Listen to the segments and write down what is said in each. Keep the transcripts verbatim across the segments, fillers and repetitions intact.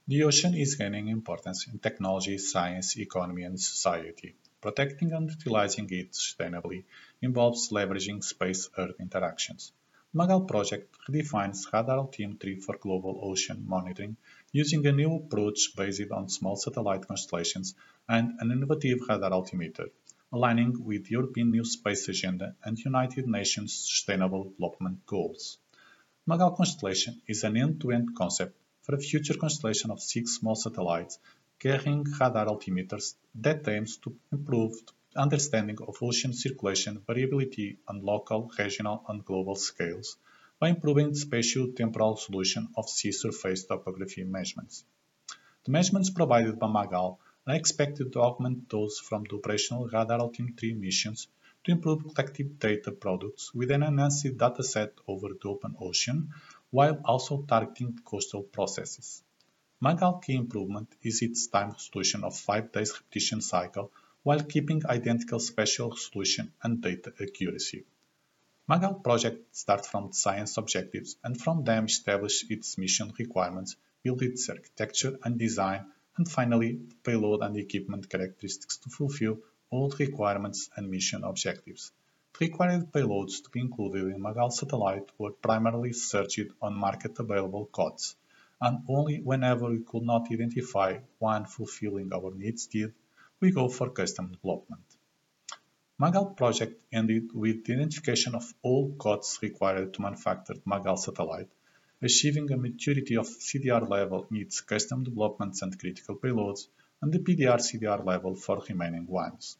The ocean is gaining importance in technology, science, economy, and society. Protecting and utilizing it sustainably involves leveraging space-Earth interactions. The Magal project redefines radar altimetry for global ocean monitoring using a new approach based on small satellite constellations and an innovative radar altimeter, aligning with the European New Space Agenda and United Nations Sustainable Development Goals. Magal constellation is an end-to-end concept for a future constellation of six small satellites carrying radar altimeters that aims to improve understanding of ocean circulation variability on local, regional, and global scales by improving the spatio-temporal solution of sea surface topography measurements. The measurements provided by Magal are expected to augment those from the operational radar altimetry missions to improve collective data products with an enhanced dataset over the open ocean, while also targeting coastal processes. Magal key improvement is its time resolution of five days repetition cycle while keeping identical spatial resolution and data accuracy. Magal project starts from science objectives and from them establish its mission requirements, build its architecture and design, and finally the payload and equipment characteristics to fulfill all the requirements and mission objectives. The required payloads to be included in Magal satellite were primarily searched on market available codes, and only whenever we could not identify one fulfilling our needs did we go for custom development. Magal project ended with the identification of all codes required to manufacture the Magal satellite, achieving a maturity of C D R level in its custom developments and critical payloads, and the P D R C D R level for remaining ones.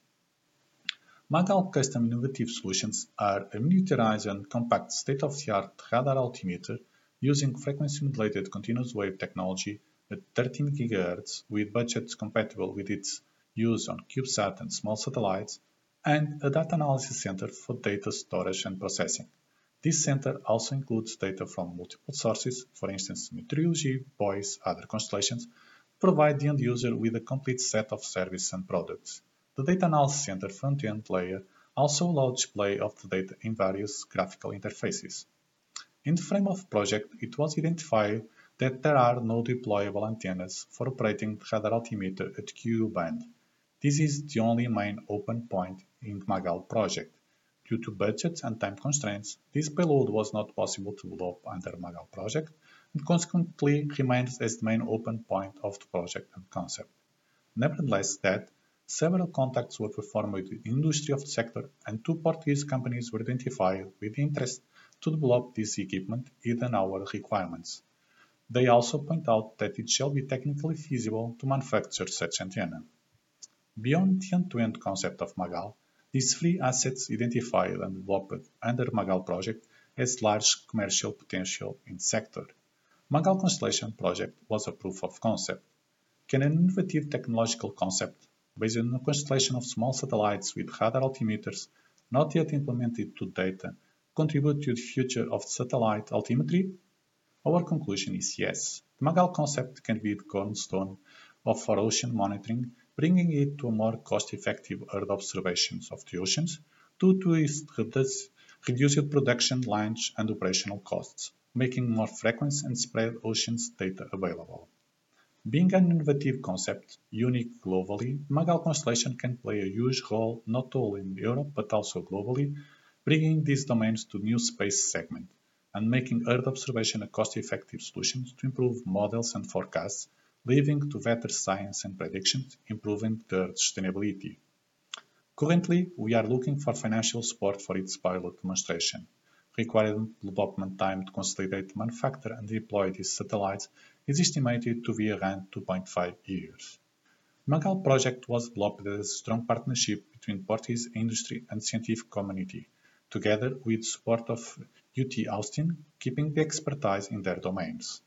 Magal custom innovative solutions are a miniaturized and compact state-of-the-art radar altimeter using frequency-modulated continuous wave technology at thirteen gigahertz with budgets compatible with its use on CubeSat and small satellites, and a data analysis center for data storage and processing. This center also includes data from multiple sources, for instance meteorology, buoys, other constellations, to provide the end user with a complete set of services and products. The Data Analysis Center front-end layer also allows display of the data in various graphical interfaces. In the frame of the project, it was identified that there are no deployable antennas for operating the radar altimeter at Q U band. This is the only main open point in the Magal project. Due to budget and time constraints, this payload was not possible to develop under the Magal project and consequently remains as the main open point of the project and concept. Nevertheless, that several contacts were performed with the industry of the sector and two Portuguese companies were identified with interest to develop this equipment within our requirements. They also point out that it shall be technically feasible to manufacture such antenna. Beyond the end-to-end concept of Magal, these three assets identified and developed under Magal project has large commercial potential in the sector. Magal Constellation project was a proof of concept. Can an innovative technological concept based on a constellation of small satellites with radar altimeters not yet implemented to data contribute to the future of satellite altimetry? Our conclusion is yes. The Magal concept can be the cornerstone of our ocean monitoring, bringing it to a more cost-effective Earth observations of the oceans due to its reduced production lines and operational costs, making more frequent and spread oceans data available. Being an innovative concept, unique globally, Magal Constellation can play a huge role not only in Europe but also globally, bringing these domains to new space segment and making Earth observation a cost-effective solution to improve models and forecasts, leading to better science and predictions, improving the sustainability. Currently, we are looking for financial support for its pilot demonstration. Required development time to consolidate, manufacture and deploy these satellites is estimated to be around two point five years. The Magal project was developed as a strong partnership between Portuguese industry and scientific community, together with support of U T Austin, keeping the expertise in their domains.